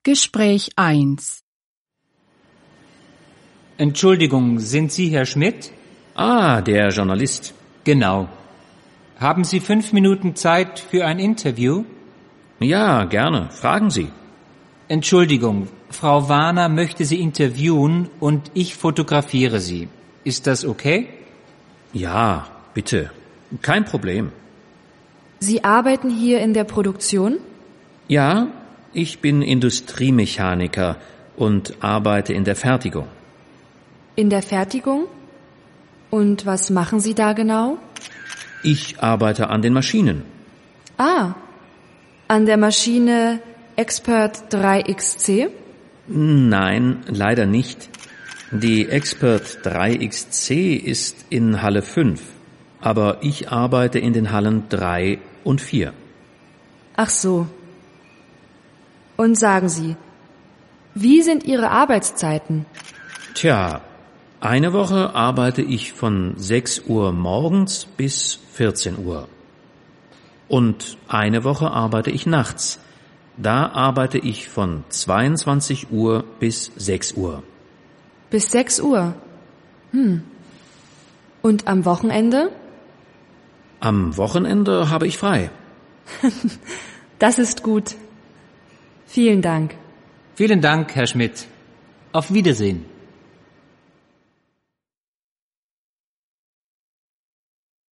Gespräch 1. Entschuldigung, sind Sie Herr Schmidt? Ah, der Journalist. Genau. Haben Sie 5 Minuten Zeit für ein Interview? Ja, gerne. Fragen Sie. Entschuldigung, Frau Warner möchte Sie interviewen und ich fotografiere Sie. Ist das okay? Ja, bitte. Kein Problem. Sie arbeiten hier in der Produktion? Ja, ich bin Industriemechaniker und arbeite in der Fertigung. In der Fertigung? Und was machen Sie da genau? Ich arbeite an den Maschinen. Ah, an der Maschine Expert 3XC? Nein, leider nicht. Die Expert 3XC ist in Halle 5, aber ich arbeite in den Hallen 3 und 4. Ach so. Und sagen Sie, wie sind Ihre Arbeitszeiten? Tja, eine Woche arbeite ich von 6 Uhr morgens bis 14 Uhr. Und eine Woche arbeite ich nachts. Da arbeite ich von 22 Uhr bis 6 Uhr. Bis 6 Uhr? Und am Wochenende? Am Wochenende habe ich frei. Das ist gut. Vielen Dank. Vielen Dank, Herr Schmidt. Auf Wiedersehen.